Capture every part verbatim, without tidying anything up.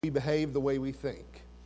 we behave the way we think.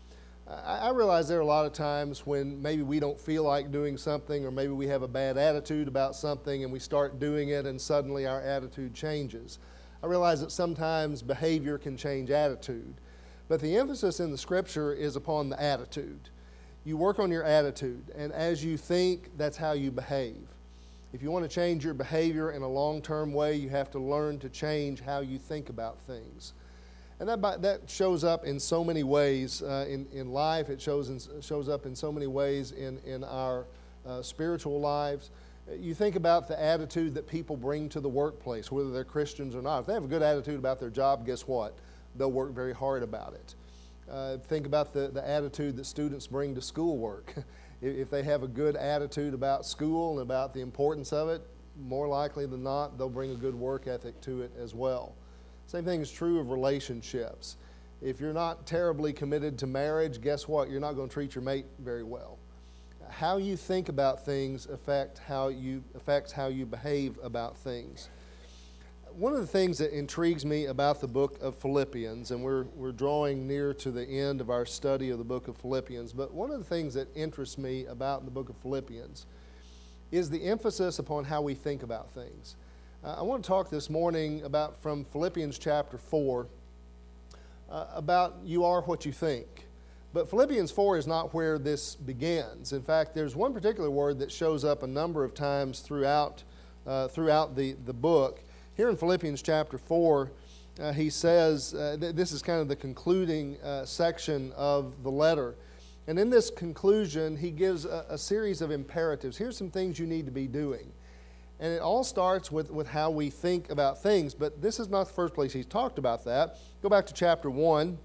I, I realize there are a lot of times when maybe we don't feel like doing something, or maybe we have a bad attitude about something and we start doing it and suddenly our attitude changes. I realize that sometimes behavior can change attitude, but the emphasis in the Scripture is upon the attitude. You work on your attitude, and as you think, that's how you behave. If you want to change your behavior in a long-term way, you have to learn to change how you think about things. And that that shows up in so many ways uh, in, in life. It shows in, shows up in so many ways in, in our uh, spiritual lives. You think about the attitude that people bring to the workplace, whether they're Christians or not. If they have a good attitude about their job, guess what? They'll work very hard about it. Uh, think about the, the attitude that students bring to schoolwork. If they have a good attitude about school and about the importance of it, more likely than not, they'll bring a good work ethic to it as well. Same thing is true of relationships. If you're not terribly committed to marriage, guess what? You're not going to treat your mate very well. How you think about things affect how you, affects how you behave about things. One of the things that intrigues me about the book of Philippians, and we're, we're drawing near to the end of our study of the book of Philippians, but one of the things that interests me about the book of Philippians is the emphasis upon how we think about things. Uh, I want to talk this morning about from Philippians chapter four uh, about you are what you think. But Philippians four is not where this begins. In fact, there's one particular word that shows up a number of times throughout uh, throughout the, the book. Here in Philippians chapter four, uh, he says, uh, th- this is kind of the concluding uh, section of the letter. And in this conclusion, he gives a, a series of imperatives. Here's some things you need to be doing. And it all starts with, with how we think about things. But this is not the first place he's talked about that. Go back to chapter one.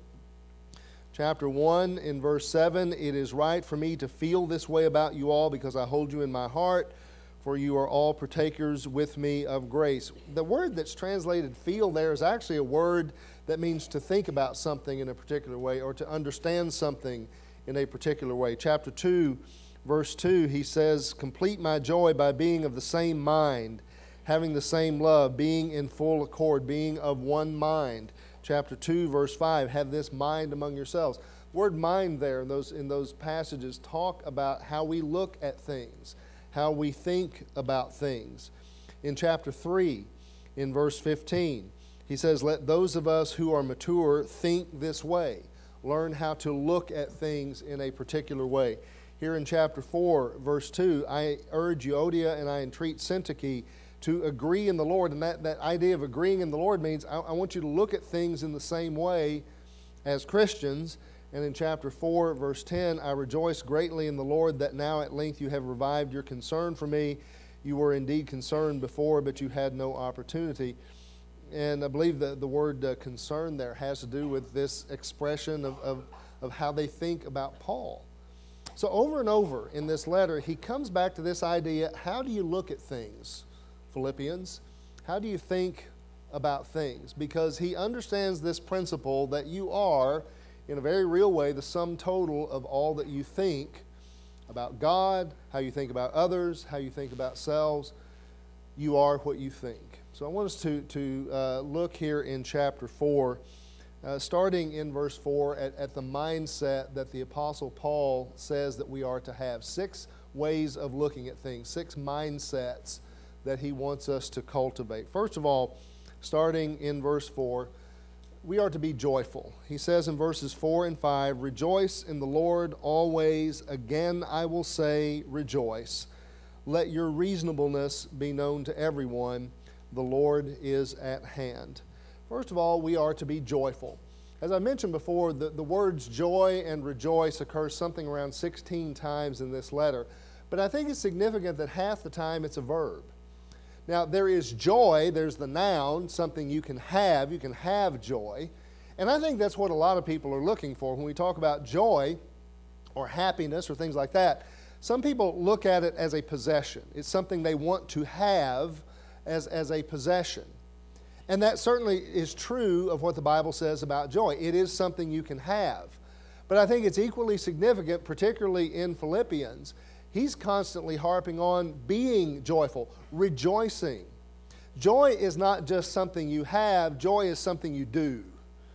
Chapter one in verse seven, it is right for me to feel this way about you all because I hold you in my heart, for you are all partakers with me of grace. The word that's translated feel there is actually a word that means to think about something in a particular way or to understand something in a particular way. Chapter two, verse two, he says, complete my joy by being of the same mind, having the same love, being in full accord, being of one mind. Chapter two, verse five, have this mind among yourselves. Word mind there in those, in those passages talk about how we look at things, how we think about things. In chapter three, in verse fifteen, he says, let those of us who are mature think this way. Learn how to look at things in a particular way. Here in chapter four, verse two, I urge Euodia and I entreat Syntyche to agree in the Lord. And that, that idea of agreeing in the Lord means I, I want you to look at things in the same way as Christians. And in chapter four, verse ten, I rejoice greatly in the Lord that now at length you have revived your concern for me. You were indeed concerned before, but you had no opportunity. And I believe that the word uh, concern there has to do with this expression of, of, of how they think about Paul. So over and over in this letter, he comes back to this idea, how do you look at things, Philippians? How do you think about things? Because he understands this principle that you are, in a very real way, the sum total of all that you think about God, how you think about others, how you think about selves. You are what you think. So I want us to, to uh, look here in chapter four, uh, starting in verse four, at, at the mindset that the Apostle Paul says that we are to have. Six ways of looking at things, six mindsets that he wants us to cultivate. First of all, starting in verse four, we are to be joyful. He says in verses four and five, rejoice in the Lord always. Again, I will say, rejoice. Let your reasonableness be known to everyone. The Lord is at hand. First of all, we are to be joyful. As I mentioned before, the, the words joy and rejoice occur something around sixteen times in this letter. But I think it's significant that half the time it's a verb. Now, there is joy, there's the noun, something you can have. You can have joy. And I think that's what a lot of people are looking for. When we talk about joy or happiness or things like that, some people look at it as a possession. It's something they want to have as, as a possession. And that certainly is true of what the Bible says about joy. It is something you can have. But I think it's equally significant, particularly in Philippians. He's constantly harping on being joyful, rejoicing. Joy is not just something you have. Joy is something you do.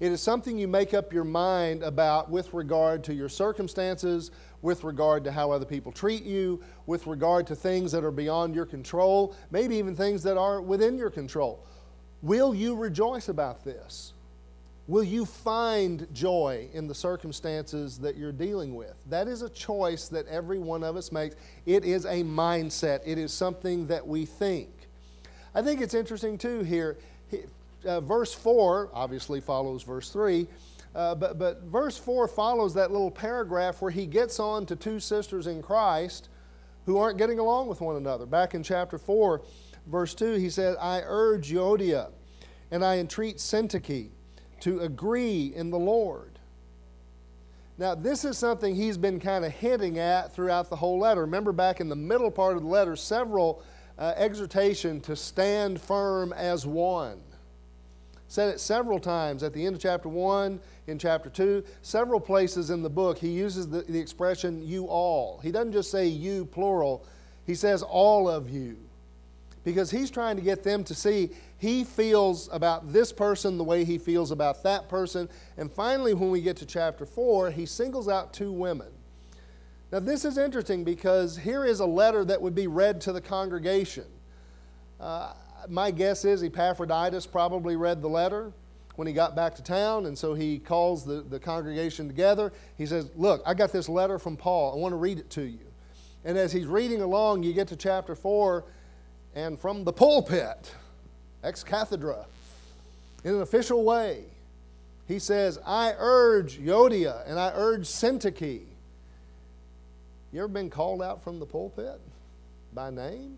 It is something you make up your mind about with regard to your circumstances, with regard to how other people treat you, with regard to things that are beyond your control, maybe even things that are within your control. Will you rejoice about this? Will you find joy in the circumstances that you're dealing with? That is a choice that every one of us makes. It is a mindset. It is something that we think. I think it's interesting too here. Uh, verse four obviously follows verse three, uh, but, but verse four follows that little paragraph where he gets on to two sisters in Christ who aren't getting along with one another. Back in chapter four, verse two, he said, I urge Euodia and I entreat Syntyche to agree in the Lord. Now, this is something he's been kind of hinting at throughout the whole letter. Remember back in the middle part of the letter, several uh, exhortation to stand firm as one. Said it several times at the end of chapter one, in chapter two, several places in the book he uses the, the expression you all. He doesn't just say you plural, he says all of you. Because he's trying to get them to see he feels about this person the way he feels about that person. And finally, when we get to chapter four, he singles out two women. Now this is interesting because here is a letter that would be read to the congregation. Uh, my guess is Epaphroditus probably read the letter when he got back to town, and so he calls the, the congregation together. He says, look, I got this letter from Paul. I want to read it to you. And as he's reading along, you get to chapter four, and from the pulpit, ex cathedra, in an official way, he says, I urge Euodia and I urge Syntyche. You ever been called out from the pulpit by name?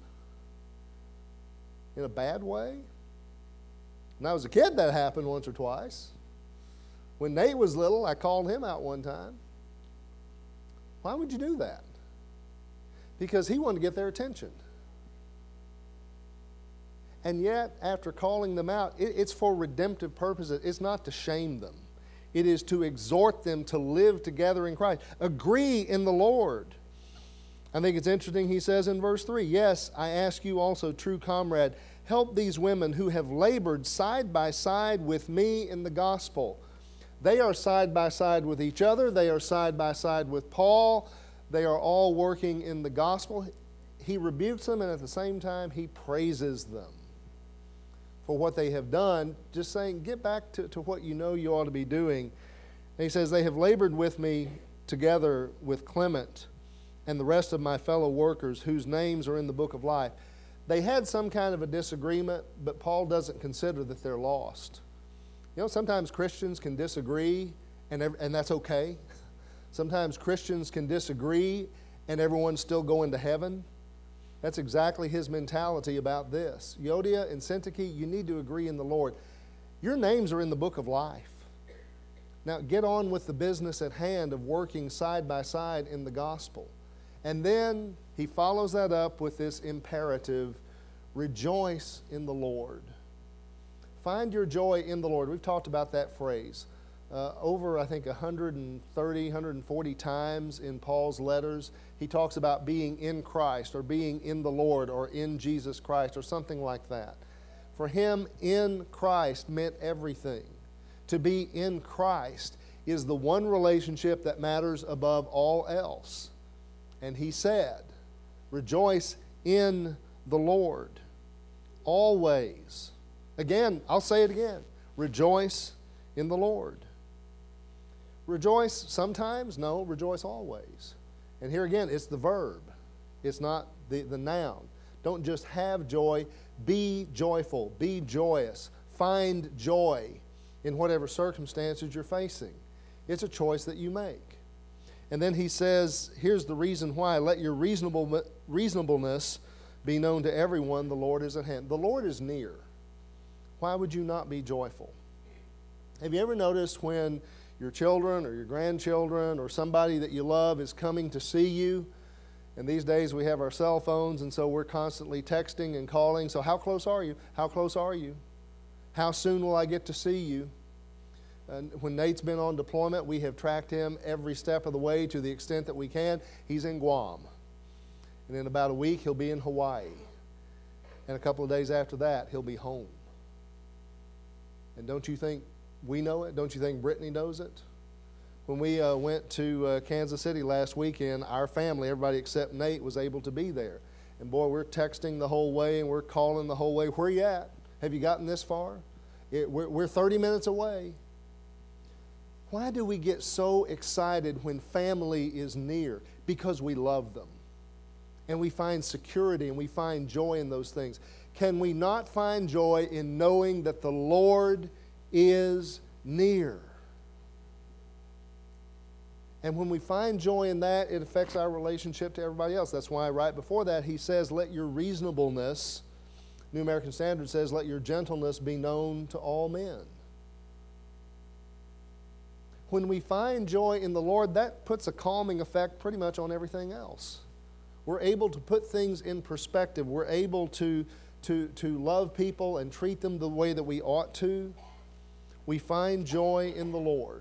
In a bad way? When I was a kid, that happened once or twice. When Nate was little, I called him out one time. Why would you do that? Because he wanted to get their attention. And yet, after calling them out, it, it's for redemptive purposes. It's not to shame them. It is to exhort them to live together in Christ. Agree in the Lord. I think it's interesting, he says in verse three, yes, I ask you also, true comrade, help these women who have labored side by side with me in the gospel. They are side by side with each other. They are side by side with Paul. They are all working in the gospel. He rebukes them, and at the same time, he praises them for what they have done, just saying, get back to, to what you know you ought to be doing. And he says, they have labored with me together with Clement and the rest of my fellow workers whose names are in the book of life. They had some kind of a disagreement, but Paul doesn't consider that they're lost. You know, sometimes Christians can disagree, and, and that's okay. Sometimes Christians can disagree, and everyone's still going to heaven. That's exactly his mentality about this. Euodia and Syntyche, you need to agree in the Lord. Your names are in the book of life. Now get on with the business at hand of working side by side in the gospel. And then he follows that up with this imperative, rejoice in the Lord. Find your joy in the Lord. We've talked about that phrase uh, over, I think, one hundred thirty, one hundred forty times in Paul's letters. He talks about being in Christ or being in the Lord or in Jesus Christ or something like that. For him, in Christ meant everything. To be in Christ is the one relationship that matters above all else. And he said, rejoice in the Lord always. Again, I'll say it again. Rejoice in the Lord. Rejoice sometimes? No, rejoice always. And here again, it's the verb. It's not the, the noun. Don't just have joy. Be joyful. Be joyous. Find joy in whatever circumstances you're facing. It's a choice that you make. And then he says, here's the reason why. Let your reasonable, reasonableness be known to everyone. The Lord is at hand. The Lord is near. Why would you not be joyful? Have you ever noticed when your children or your grandchildren or somebody that you love is coming to see you? And these days we have our cell phones, and so we're constantly texting and calling. So how close are you? How close are you? How soon will I get to see you? And when Nate's been on deployment, we have tracked him every step of the way to the extent that we can. He's in Guam. And in about a week, he'll be in Hawaii. And a couple of days after that, he'll be home. And don't you think We know it. Don't you think Brittany knows it? When we uh, went to uh, Kansas City last weekend, our family, everybody except Nate, was able to be there. And boy, we're texting the whole way and we're calling the whole way. Where you at? Have you gotten this far? It, we're, we're thirty minutes away. Why do we get so excited when family is near? Because we love them. And we find security and we find joy in those things. Can we not find joy in knowing that the Lord is near? And when we find joy in that, it affects our relationship to everybody else. That's why right before that he says, let your reasonableness, New American Standard says, let your gentleness be known to all men. When we find joy in the Lord, that puts a calming effect pretty much on everything else. We're able to put things in perspective. We're able to, to, to love people and treat them the way that we ought to. We find joy in the Lord.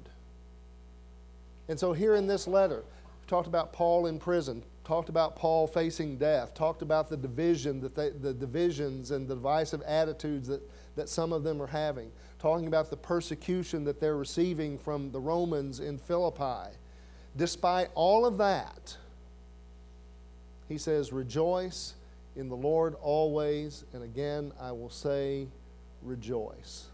And so here in this letter, we talked about Paul in prison, talked about Paul facing death, talked about the division, that they, the divisions and the divisive attitudes that, that some of them are having, talking about the persecution that they're receiving from the Romans in Philippi. Despite all of that, he says, rejoice in the Lord always, and again I will say, rejoice.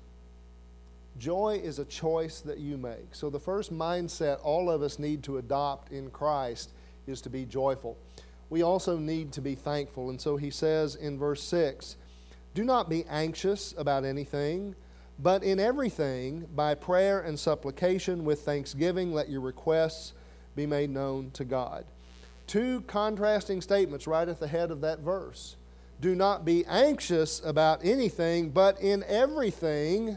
Joy is a choice that you make. So the first mindset all of us need to adopt in Christ is to be joyful. We also need to be thankful. And so he says in verse six, do not be anxious about anything, but in everything, by prayer and supplication with thanksgiving, let your requests be made known to God. Two contrasting statements right at the head of that verse. Do not be anxious about anything, but in everything,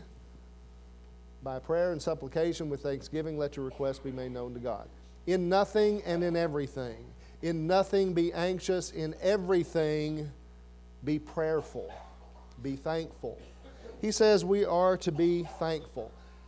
by prayer and supplication with thanksgiving, let your requests be made known to God. In nothing and in everything. In nothing be anxious. In everything be prayerful. Be thankful. He says we are to be thankful.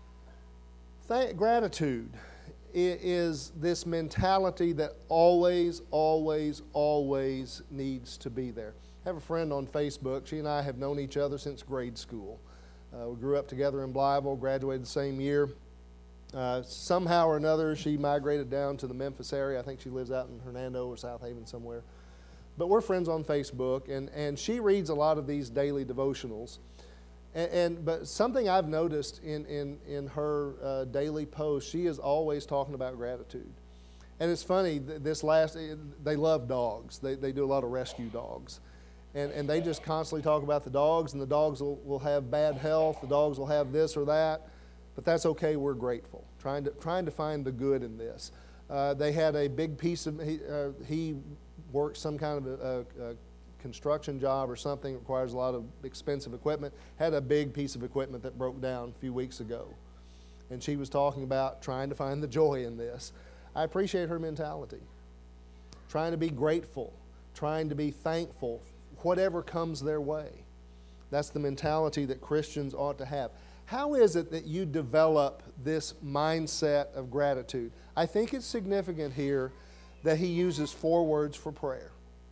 Thank, gratitude is this mentality that always, always, always needs to be there. I have a friend on Facebook. She and I have known each other since grade school. Uh, we grew up together in Blytheville, graduated the same year. Uh, somehow or another, she migrated down to the Memphis area. I think she lives out in Hernando or South Haven somewhere. But we're friends on Facebook, and, and she reads a lot of these daily devotionals. And, and but something I've noticed in, in, in her uh, daily posts, she is always talking about gratitude. And it's funny, this last, they love dogs. They, they do a lot of rescue dogs. And, and they just constantly talk about the dogs, and the dogs will, will have bad health, the dogs will have this or that, but that's okay, we're grateful, trying to, trying to find the good in this. Uh, they had a big piece of, he, uh, he works some kind of a, a, a construction job or something, requires a lot of expensive equipment, had a big piece of equipment that broke down a few weeks ago. And she was talking about trying to find the joy in this. I appreciate her mentality, trying to be grateful, trying to be thankful, whatever comes their way. That's the mentality that Christians ought to have. How is it that you develop this mindset of gratitude? I think it's significant here that he uses four words for prayer.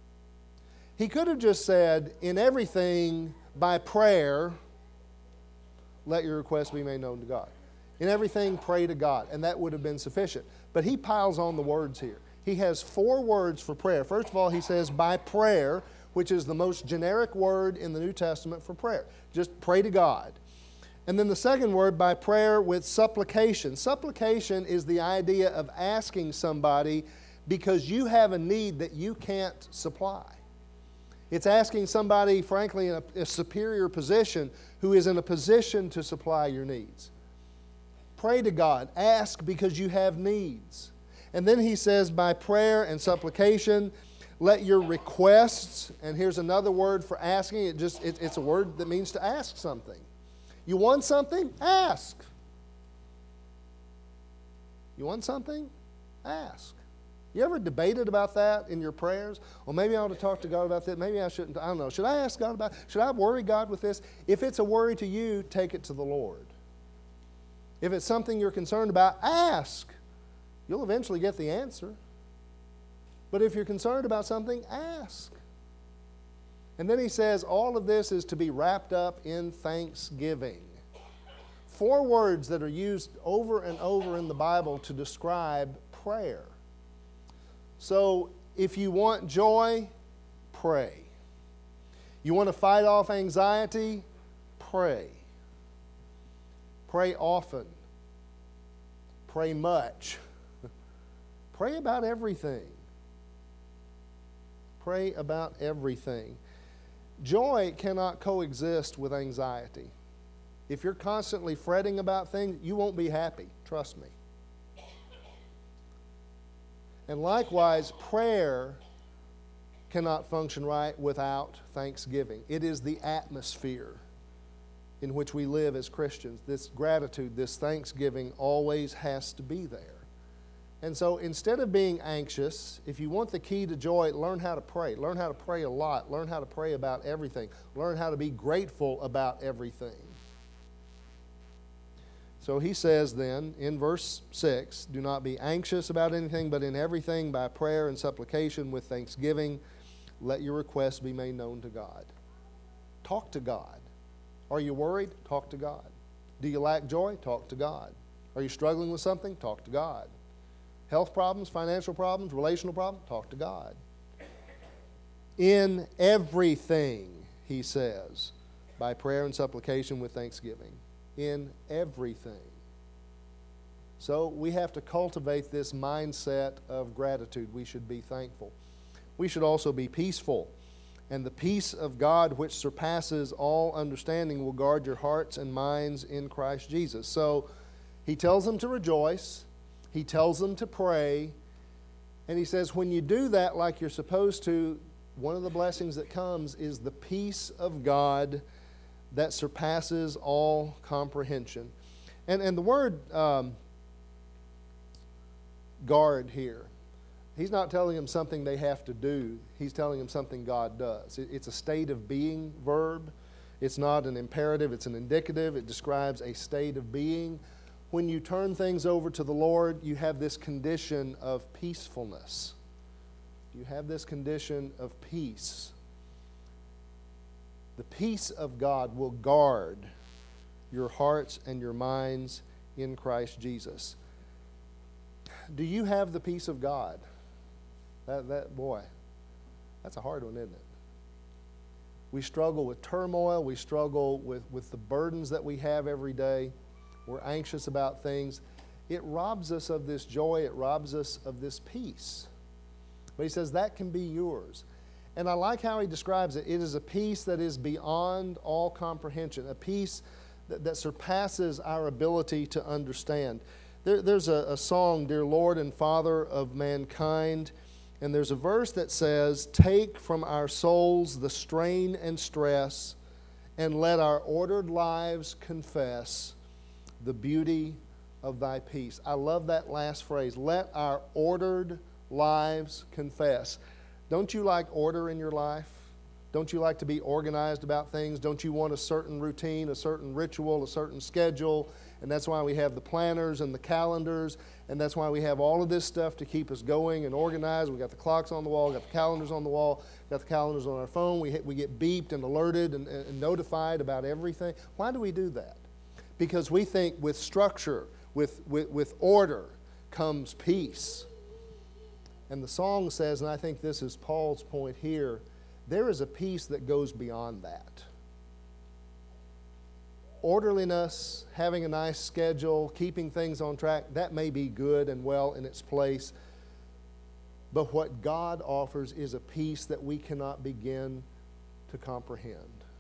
He could have just said, in everything, by prayer, let your requests be made known to God. In everything, pray to God, and that would have been sufficient. But he piles on the words here. He has four words for prayer. First of all, he says, by prayer, which is the most generic word in the New Testament for prayer. Just pray to God. And then the second word, by prayer with supplication. Supplication is the idea of asking somebody because you have a need that you can't supply. It's asking somebody, frankly, in a, a superior position who is in a position to supply your needs. Pray to God. Ask because you have needs. And then he says, by prayer and supplication, let your requests, and here's another word for asking, it just it, it's a word that means to ask something. You want something? Ask. You want something? Ask. You ever debated about that in your prayers? Well, maybe I ought to talk to God about that. Maybe I shouldn't. I don't know. Should I ask God about it? Should I worry God with this? If it's a worry to you, take it to the Lord. If it's something you're concerned about, ask. You'll eventually get the answer. But if you're concerned about something, ask. And then he says all of this is to be wrapped up in thanksgiving. four words that are used over and over in the Bible to describe prayer. So if you want joy, pray. You want to fight off anxiety, pray. Pray often. Pray much. Pray about everything. Pray about everything. Joy cannot coexist with anxiety. If you're constantly fretting about things, you won't be happy. Trust me. And likewise, prayer cannot function right without thanksgiving. It is the atmosphere in which we live as Christians. This gratitude, this thanksgiving always has to be there. And so instead of being anxious, if you want the key to joy, learn how to pray. Learn how to pray a lot. Learn how to pray about everything. Learn how to be grateful about everything. So he says then in verse six, do not be anxious about anything, but in everything by prayer and supplication with thanksgiving, let your requests be made known to God. Talk to God. Are you worried? Talk to God. Do you lack joy? Talk to God. Are you struggling with something? Talk to God. Health problems, financial problems, relational problems? Talk to God. In everything, he says, by prayer and supplication with thanksgiving. In everything. So we have to cultivate this mindset of gratitude. We should be thankful. We should also be peaceful. And the peace of God, which surpasses all understanding, will guard your hearts and minds in Christ Jesus. So he tells them to rejoice. He tells them to pray. And he says, when you do that like you're supposed to, one of the blessings that comes is the peace of God that surpasses all comprehension. And, and the word um, guard here, he's not telling them something they have to do. He's telling them something God does. It, it's a state of being verb. It's not an imperative. It's an indicative. It describes a state of being. When you turn things over to the Lord, you have this condition of peacefulness. You have this condition of peace. The peace of God will guard your hearts and your minds in Christ Jesus. Do you have the peace of God? That, that boy, that's a hard one, isn't it? We struggle with turmoil. We struggle with, with the burdens that we have every day. We're anxious about things. It robs us of this joy. It robs us of this peace. But he says that can be yours. And I like how he describes it. It is a peace that is beyond all comprehension, a peace that, that surpasses our ability to understand. There, there's a, a song, Dear Lord and Father of Mankind, and there's a verse that says, take from our souls the strain and stress, and let our ordered lives confess the beauty of thy peace. I love that last phrase, let our ordered lives confess. Don't you like order in your life? Don't you like to be organized about things? Don't you want a certain routine, a certain ritual, a certain schedule? And that's why we have the planners and the calendars, and that's why we have all of this stuff to keep us going and organized. We got the clocks on the wall, got the calendars on the wall, got the calendars on our phone. We hit, we get beeped and alerted and, and notified about everything. Why do we do that? Because we think with structure, with, with, with order, comes peace. And the song says, and I think this is Paul's point here, there is a peace that goes beyond that. Orderliness, having a nice schedule, keeping things on track, that may be good and well in its place. But what God offers is a peace that we cannot begin to comprehend.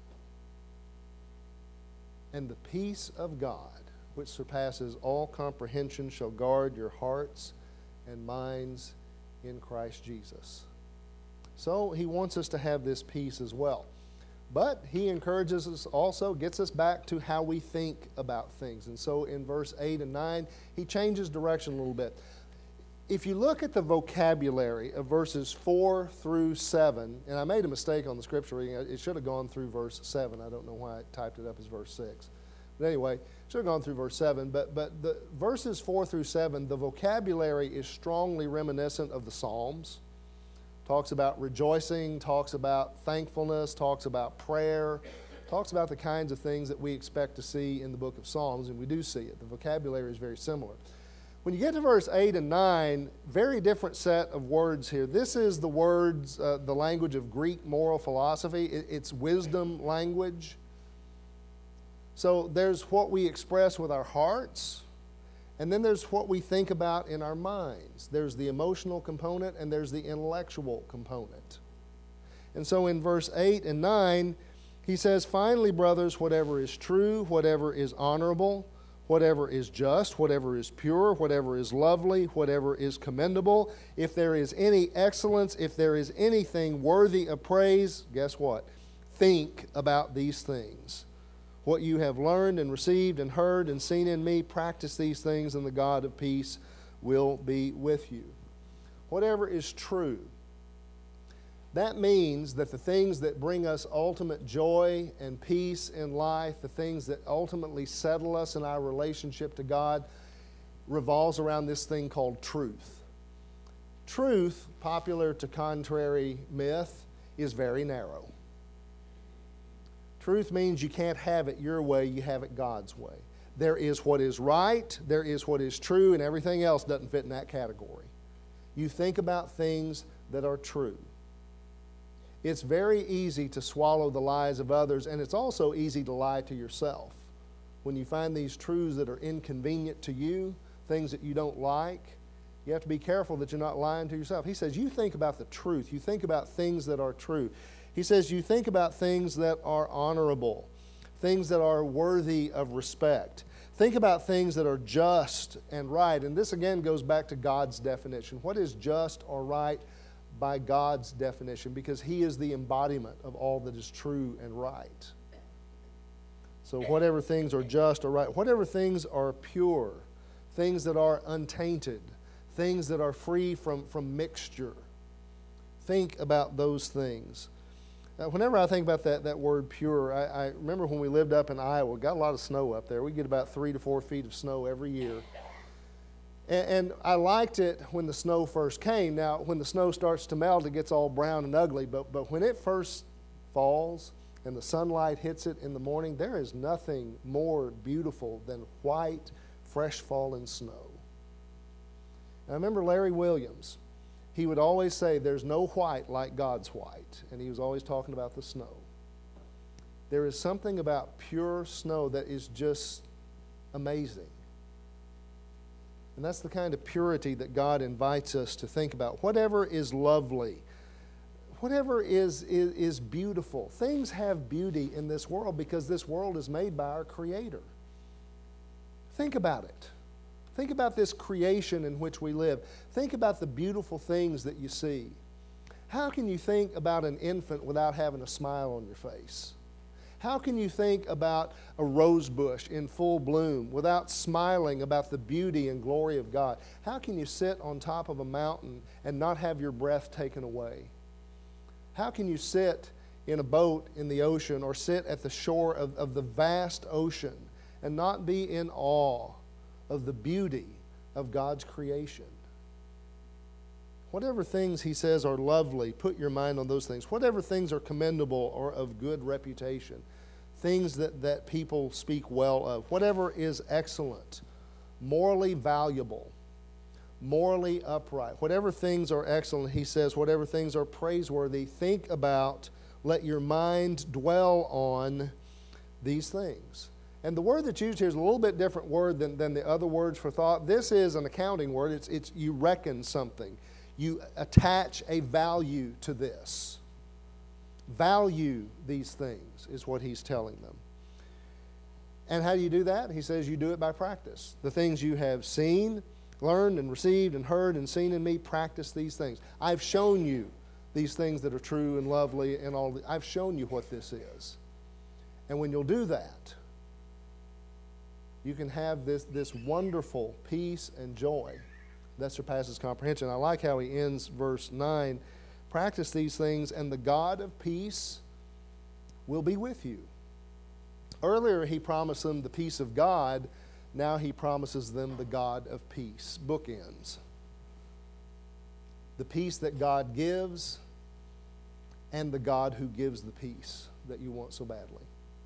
And the peace of God, which surpasses all comprehension, shall guard your hearts and minds in Christ Jesus. So he wants us to have this peace as well. But he encourages us also, gets us back to how we think about things. And so in verse eight and nine, he changes direction a little bit. If you look at the vocabulary of verses four through seven, and I made a mistake on the scripture reading. It should have gone through verse seven. I don't know why I typed it up as verse six. But anyway, should have gone through verse seven. But, but the verses four through seven, the vocabulary is strongly reminiscent of the Psalms. Talks about rejoicing, talks about thankfulness, talks about prayer, talks about the kinds of things that we expect to see in the book of Psalms, and we do see it. The vocabulary is very similar. When you get to verse eight and nine, very different set of words here. This is the words, uh, the language of Greek moral philosophy. It, it's wisdom language. So there's what we express with our hearts, and then there's what we think about in our minds. There's the emotional component, and there's the intellectual component. And so in verse eight and nine, he says, "Finally, brothers, whatever is true, whatever is honorable, whatever is just, whatever is pure, whatever is lovely, whatever is commendable, if there is any excellence, if there is anything worthy of praise," guess what? Think about these things. What you have learned and received and heard and seen in me, practice these things, and the God of peace will be with you. Whatever is true. That means that the things that bring us ultimate joy and peace in life, the things that ultimately settle us in our relationship to God, revolves around this thing called truth. Truth, popular to contrary myth, is very narrow. Truth means you can't have it your way, you have it God's way. There is what is right, there is what is true, and everything else doesn't fit in that category. You think about things that are true. It's very easy to swallow the lies of others, and it's also easy to lie to yourself. When you find these truths that are inconvenient to you, things that you don't like, you have to be careful that you're not lying to yourself. He says, you think about the truth. You think about things that are true. He says, you think about things that are honorable, things that are worthy of respect. Think about things that are just and right. And this again goes back to God's definition. What is just or right by God's definition? Because He is the embodiment of all that is true and right. So whatever things are just or right, whatever things are pure, things that are untainted, things that are free from, from mixture, think about those things. Now, whenever I think about that, that word pure, I, I remember when we lived up in Iowa, got a lot of snow up there. We get about three to four feet of snow every year. And, and I liked it when the snow first came. Now, when the snow starts to melt, it gets all brown and ugly. But, but when it first falls and the sunlight hits it in the morning, there is nothing more beautiful than white, fresh fallen snow. And I remember Larry Williams. He would always say, there's no white like God's white. And he was always talking about the snow. There is something about pure snow that is just amazing. And that's the kind of purity that God invites us to think about. Whatever is lovely, whatever is, is, is beautiful. Things have beauty in this world because this world is made by our Creator. Think about it. Think about this creation in which we live. Think about the beautiful things that you see. How can you think about an infant without having a smile on your face? How can you think about a rose bush in full bloom without smiling about the beauty and glory of God? How can you sit on top of a mountain and not have your breath taken away? How can you sit in a boat in the ocean or sit at the shore of, of the vast ocean and not be in awe of the beauty of God's creation? Whatever things he says are lovely, put your mind on those things. Whatever things are commendable or of good reputation, things that, that people speak well of. Whatever is excellent, morally valuable, morally upright. Whatever things are excellent, he says, whatever things are praiseworthy, think about, let your mind dwell on these things. And the word that's used here is a little bit different word than, than the other words for thought. This is an accounting word. It's, it's you reckon something. You attach a value to this. Value these things is what he's telling them. And how do you do that? He says you do it by practice. The things you have seen, learned, and received, and heard, and seen in me, practice these things. I've shown you these things that are true and lovely and all. The, I've shown you what this is. And when you'll do that, you can have this, this wonderful peace and joy that surpasses comprehension. I like how he ends verse nine. Practice these things, and the God of peace will be with you. Earlier, he promised them the peace of God. Now he promises them the God of peace. Bookends. The peace that God gives and the God who gives the peace that you want so badly.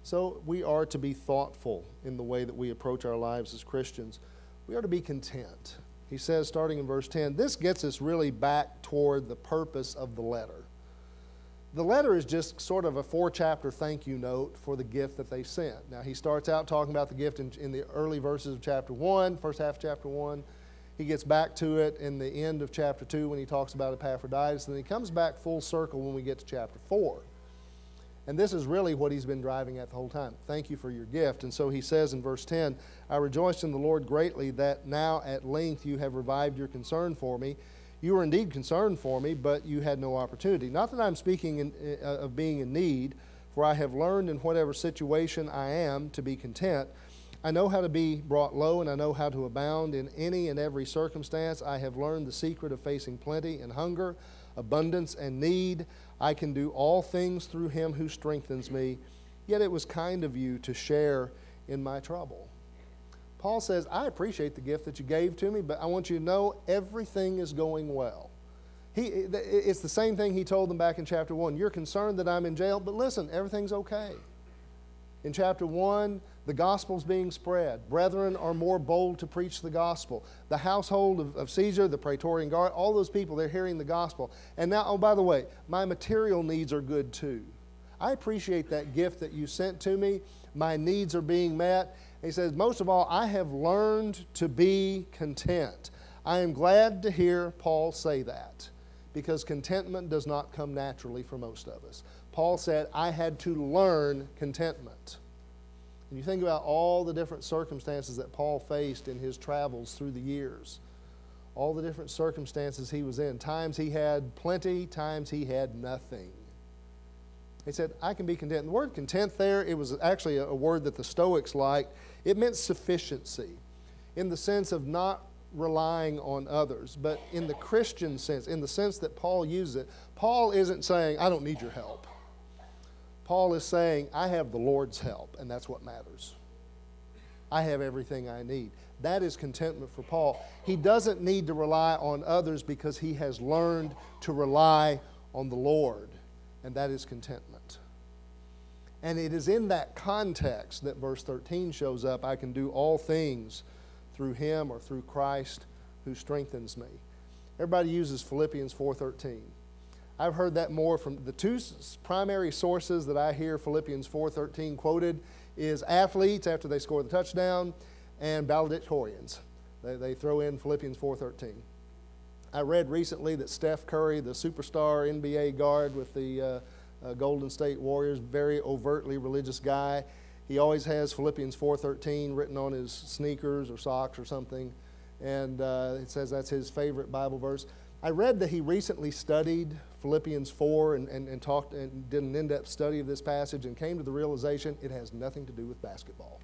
So we are to be thoughtful in the way that we approach our lives as Christians. We are to be content. He says, starting in verse ten, this gets us really back toward the purpose of the letter. The letter is just sort of a four-chapter thank you note for the gift that they sent. Now, he starts out talking about the gift in, in the early verses of chapter one, first half of chapter one. He gets back to it in the end of chapter two when he talks about Epaphroditus. And then he comes back full circle when we get to chapter four. And this is really what he's been driving at the whole time. Thank you for your gift. And so he says in verse ten, I rejoiced in the Lord greatly that now at length you have revived your concern for me. You were indeed concerned for me, but you had no opportunity. Not that I'm speaking in, uh, of being in need, for I have learned in whatever situation I am to be content. I know how to be brought low, and I know how to abound in any and every circumstance. I have learned the secret of facing plenty and hunger, abundance and need. I can do all things through him who strengthens me. Yet it was kind of you to share in my trouble. Paul says, I appreciate the gift that you gave to me, but I want you to know everything is going well. He, it's the same thing he told them back in chapter one. You're concerned that I'm in jail, but listen, everything's okay. In chapter one, the gospel's being spread. Brethren are more bold to preach the gospel. The household of, of Caesar, the Praetorian Guard, all those people, they're hearing the gospel. And now, oh, by the way, my material needs are good too. I appreciate that gift that you sent to me. My needs are being met. He says, most of all, I have learned to be content. I am glad to hear Paul say that, because contentment does not come naturally for most of us. Paul said, I had to learn contentment. And you think about all the different circumstances that Paul faced in his travels through the years, all the different circumstances he was in. Times he had plenty, times he had nothing. He said, I can be content. The word content there, it was actually a word that the Stoics liked. It meant sufficiency in the sense of not relying on others, but in the Christian sense, in the sense that Paul uses it. Paul isn't saying, I don't need your help. Paul is saying, I have the Lord's help, and that's what matters. I have everything I need. That is contentment for Paul. He doesn't need to rely on others because he has learned to rely on the Lord, and that is contentment. And it is in that context that verse thirteen shows up. I can do all things through him or through Christ who strengthens me. Everybody uses Philippians four thirteen. I've heard that more from the two primary sources that I hear Philippians four thirteen quoted is athletes after they score the touchdown and valedictorians. They, they throw in Philippians four thirteen. I read recently that Steph Curry, the superstar N B A guard with the uh, uh, Golden State Warriors, very overtly religious guy, he always has Philippians four thirteen written on his sneakers or socks or something, and uh, it says that's his favorite Bible verse. I read that he recently studied Philippians four and, and, and talked and did an in-depth study of this passage and came to the realization it has nothing to do with basketball.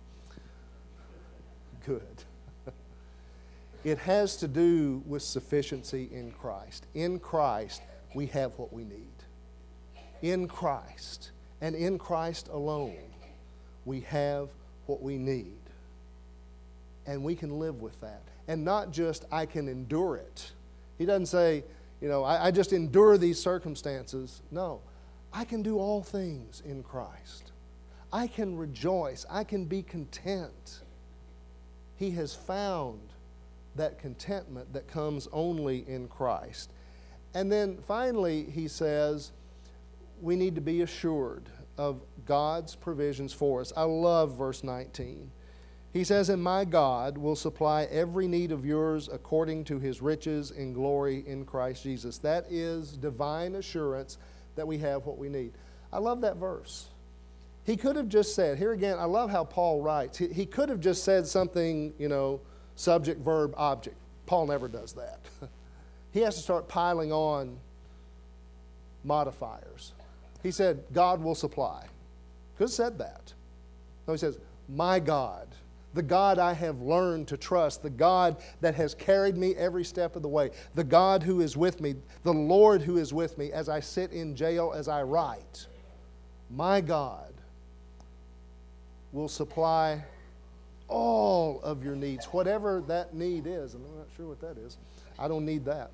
Good. It has to do with sufficiency in Christ. In Christ, we have what we need. In Christ, and in Christ alone, we have what we need. And we can live with that. And not just, I can endure it. He doesn't say, you know, I, I just endure these circumstances. No, I can do all things in Christ. I can rejoice. I can be content. He has found that contentment that comes only in Christ. And then finally, he says, we need to be assured of God's provisions for us. I love verse nineteen. He says, and my God will supply every need of yours according to his riches in glory in Christ Jesus. That is divine assurance that we have what we need. I love that verse. He could have just said, here again, I love how Paul writes. He, he could have just said something, you know, subject, verb, object. Paul never does that. He has to start piling on modifiers. He said, God will supply. Could have said that. No, he says, my God, the God I have learned to trust, the God that has carried me every step of the way, the God who is with me, the Lord who is with me as I sit in jail, as I write. My God will supply all of your needs, whatever that need is. And I'm not sure what that is. I don't need that.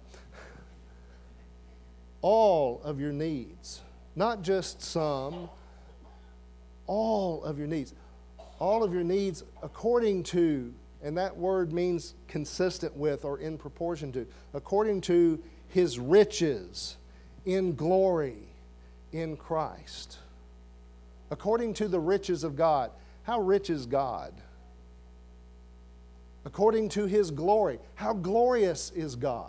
All of your needs, not just some, all of your needs. All of your needs according to, and that word means consistent with or in proportion to, according to His riches in glory in Christ. According to the riches of God. How rich is God? According to His glory. How glorious is God?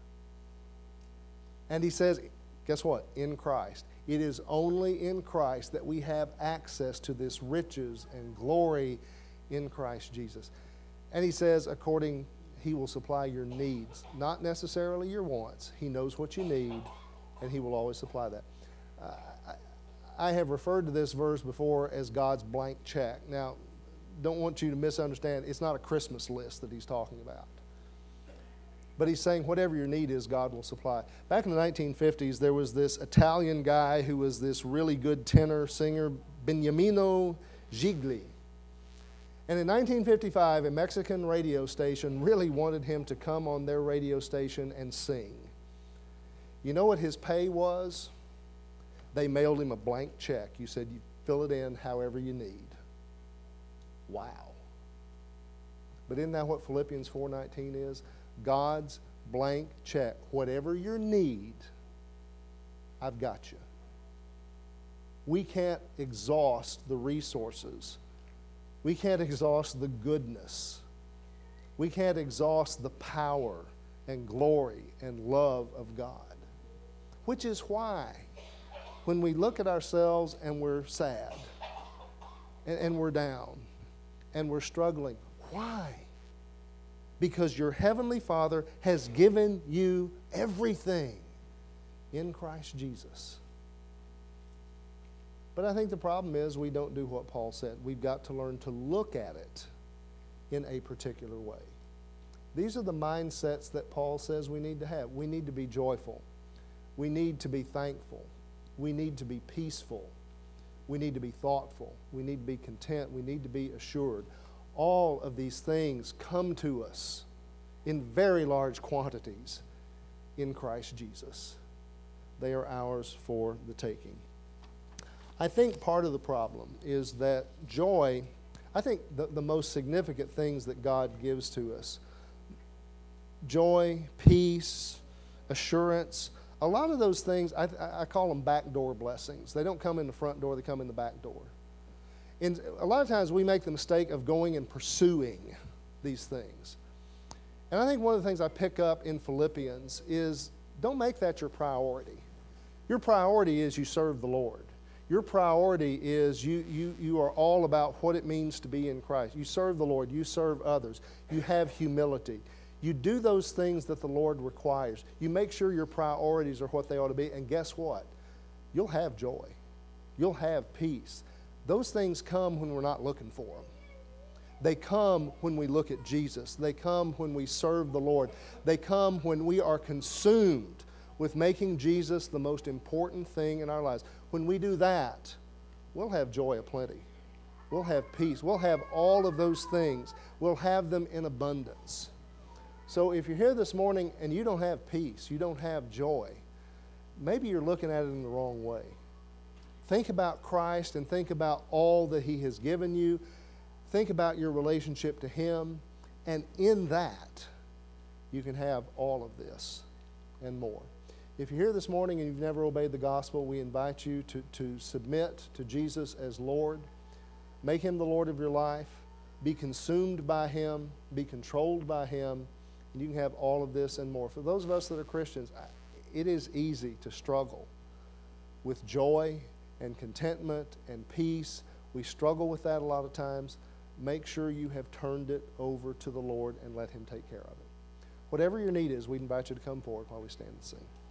And He says, guess what? In Christ. It is only in Christ that we have access to this riches and glory in Christ Jesus. And He says, according, He will supply your needs, not necessarily your wants. He knows what you need, and He will always supply that. Uh, I, I have referred to this verse before as God's blank check. Now, don't want you to misunderstand. It's not a Christmas list that He's talking about. But He's saying whatever your need is, God will supply. Back in the nineteen fifties, there was this Italian guy who was this really good tenor singer, Beniamino Gigli. And in nineteen fifty-five, a Mexican radio station really wanted him to come on their radio station and sing. You know what his pay was? They mailed him a blank check. You said you fill it in however you need. Wow. But isn't that what Philippians four nineteen is? God's blank check. Whatever your need, I've got you. We can't exhaust the resources. We can't exhaust the goodness. We can't exhaust the power and glory and love of God. Which is why when we look at ourselves and we're sad and, and we're down and we're struggling, why? Because your Heavenly Father has given you everything in Christ Jesus. But I think the problem is we don't do what Paul said. We've got to learn to look at it in a particular way. These are the mindsets that Paul says we need to have. We need to be joyful. We need to be thankful. We need to be peaceful. We need to be thoughtful. We need to be content. We need to be assured. All of these things come to us in very large quantities in Christ Jesus. They are ours for the taking. I think part of the problem is that joy, I think the, the most significant things that God gives to us, joy, peace, assurance, a lot of those things, I, I call them backdoor blessings. They don't come in the front door, they come in the back door. And a lot of times we make the mistake of going and pursuing these things. And I think one of the things I pick up in Philippians is don't make that your priority. Your priority is you serve the Lord. Your priority is you, you, you are all about what it means to be in Christ. You serve the Lord. You serve others. You have humility. You do those things that the Lord requires. You make sure your priorities are what they ought to be. And guess what? You'll have joy. You'll have peace. Those things come when we're not looking for them. They come when we look at Jesus. They come when we serve the Lord. They come when we are consumed with making Jesus the most important thing in our lives. When we do that, we'll have joy aplenty. We'll have peace. We'll have all of those things. We'll have them in abundance. So if you're here this morning and you don't have peace, you don't have joy, maybe you're looking at it in the wrong way. Think about Christ and think about all that He has given you. Think about your relationship to Him. And in that, you can have all of this and more. If you're here this morning and you've never obeyed the gospel, we invite you to, to submit to Jesus as Lord. Make Him the Lord of your life. Be consumed by Him. Be controlled by Him. And you can have all of this and more. For those of us that are Christians, it is easy to struggle with joy and contentment and peace. We struggle with that a lot of times. Make sure you have turned it over to the Lord and let Him take care of it. Whatever your need is, we invite you to come forward while we stand and sing.